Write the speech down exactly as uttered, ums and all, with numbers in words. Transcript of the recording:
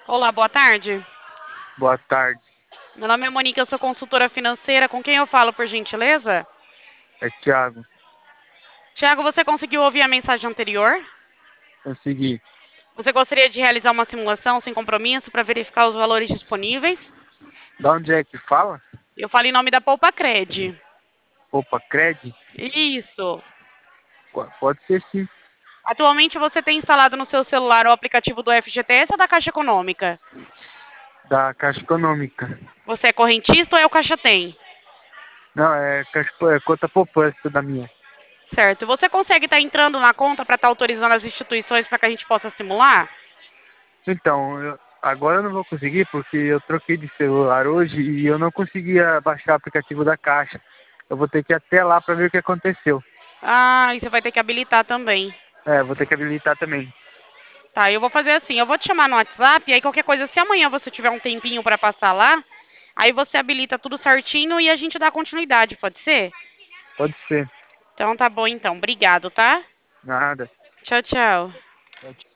Olá, boa tarde. Boa tarde, Meu nome é Monique, eu sou consultora financeira. Com quem eu falo, por gentileza? é Thiago. Tiago, você conseguiu ouvir a mensagem anterior? Consegui. Você gostaria de realizar uma simulação sem compromisso para verificar os valores disponíveis? Da onde é que fala? Eu falo em nome da Poupa Cred. Opa, Cred? Isso. Qu- Pode ser sim, Atualmente você tem instalado no seu celular o aplicativo do F G T S ou da Caixa Econômica? da Caixa Econômica. Você é correntista ou é o Caixa Tem? Não, é, caixa, é conta poupança da minha. Certo. Você consegue estar entrando na conta para estar autorizando as instituições para que a gente possa simular? Então, eu- agora eu não vou conseguir porque eu troquei de celular hoje e eu não conseguia baixar o aplicativo da Caixa. Eu vou ter que ir até lá para ver o que aconteceu. Ah, e você vai ter que habilitar também. É, vou ter que habilitar também. Tá, eu vou fazer assim, eu vou te chamar no WhatsApp, e aí qualquer coisa, se amanhã você tiver um tempinho para passar lá, aí você habilita tudo certinho e a gente dá continuidade, pode ser? Pode ser. Então tá bom então, obrigado, tá? Nada. Tchau, tchau.